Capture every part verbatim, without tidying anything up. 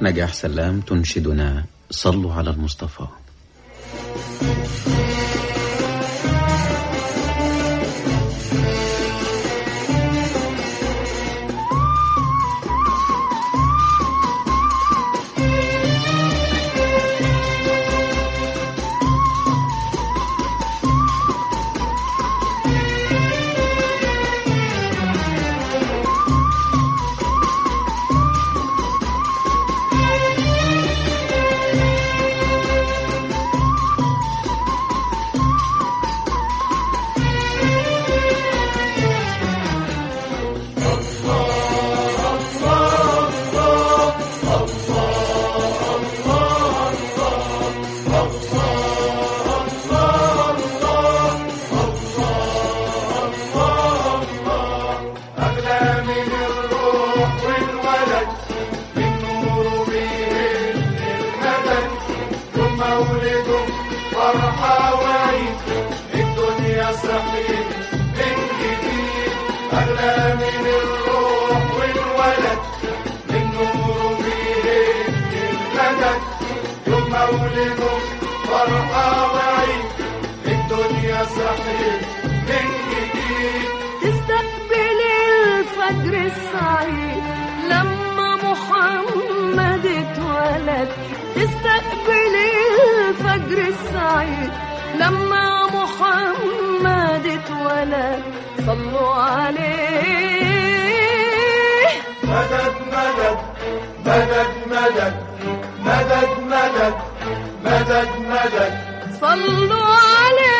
نجاح سلام تنشدنا صلوا على المصطفى. تستقبل الفجر السعيد لما محمد اتولد، تستقبل الفجر السعيد لما محمد اتولد، صلوا عليه. مدد مدد مدد مدد مدد مدد مدد مدد صلوا عليه.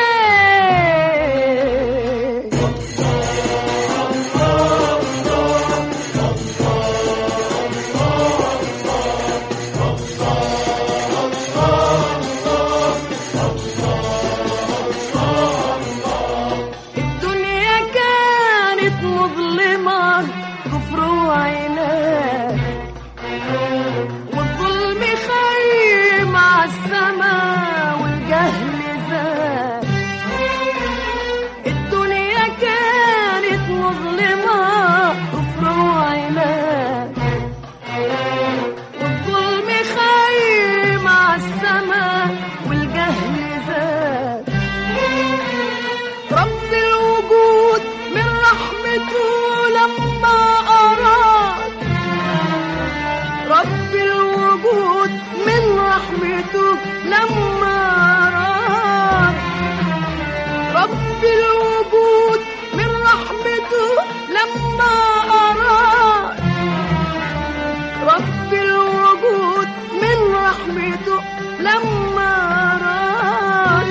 الدنيا كانت مظلمة كفر وعناد، والظلم خيم على السماء والجهل زاد. الدنيا كانت مظلمة كفر وعناد، والظلم خيم على السماء والجهل زاد. رب الوجود من رحمته لما أراد، رب الوجود من رحمته لما أراد، رب الوجود من رحمته لما أراد، رب الوجود من رحمته لما أراد.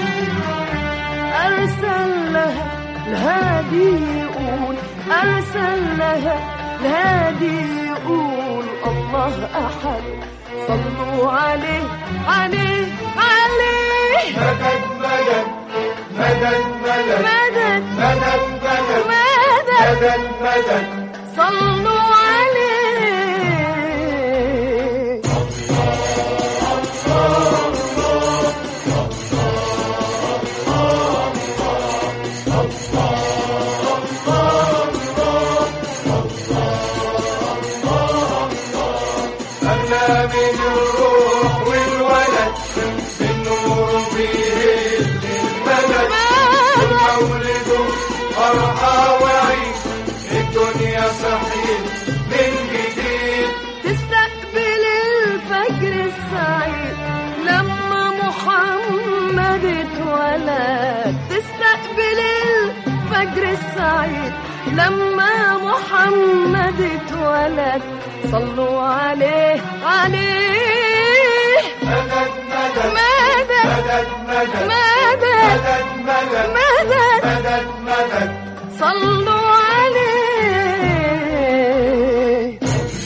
أرسل لها الهادي يقول، أرسل لها الهادي يقول الله أحد، صلوا عليه عليه عليه. مدد مدد مدد مدد مدد مدد مدد مدد مدد مدد صلوا عليه. أغلى من الروح والولد، بالنور فيه المدد، مولده فرحة وعيد، الدنيا صحيح من جديد. تستقبل الفجر السعيد لما محمد اتولد، تستقبل الفجر السعيد لما محمد اتولد، صلوا عليه عليه. مدد مدد مدد مدد مدد مدد مدد مدد مدد مدد صلوا عليه.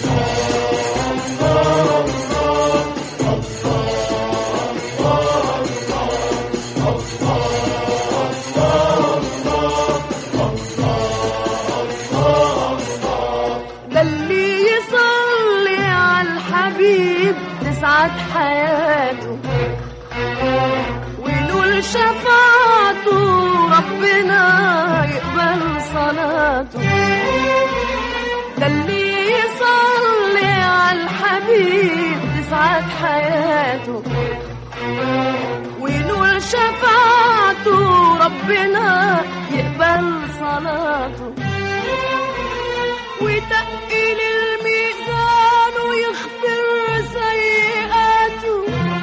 ده اللي يصلي على الحبيب تسعد حياته، وينول شفاعته ربنا يقبل صلاته. ده اللي يصلي على الحبيب تسعد حياته وينول شفاعته ربنا يقبل صلاته ويتقل الميزان ويغفر سيئاته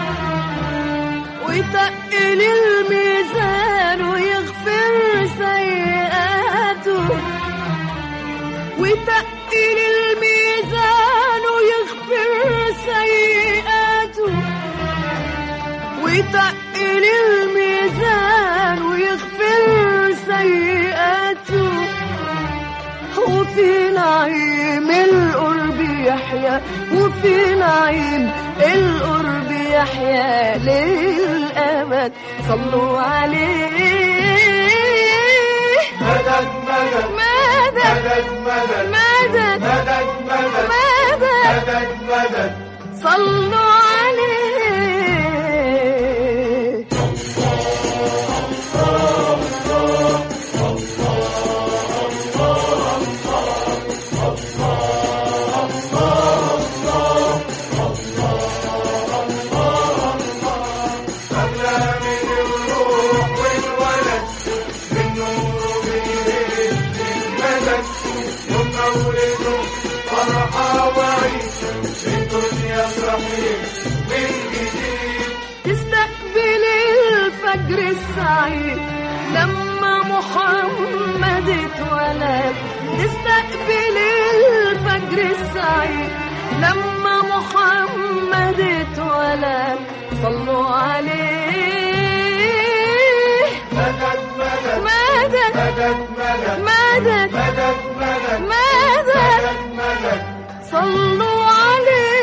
ويتقل الميزان ويغفر سيئاته ويتقل الميزان ويغفر سيئاته ويتقل الميزان ويغفر سيئاته وفي نعيم القرب يحيا وفي نعيم القرب يحيا للأبد صلوا عليه مدد مدد مدد مدد مدد مدد مدد مدد مدد مدد صلوا عليه تستقبل الفجر السعيد لما محمد اتولد تستقبل الفجر السعيد لما محمد اتولد صلوا عليه مدد مدد مدد مدد مدد مدد مدد مدد مدد مدد صلوا عليه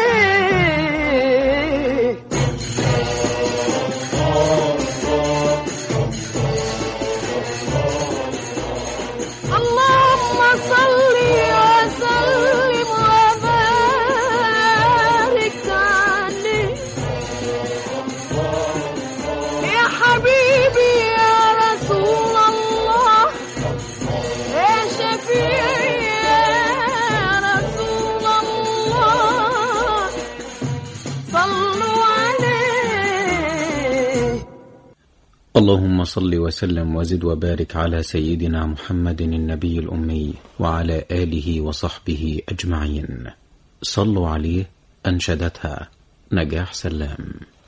اللهم صل وسلم وبارك عليه يا حبيبي يا رسول الله يا شفيعي يا رسول الله صلوا عليه. اللهم صل وسلم وزد وبارك على سيدنا محمد النبي الأمي وعلى آله وصحبه أجمعين. صلوا عليه. أنشدتها نجاح سلام.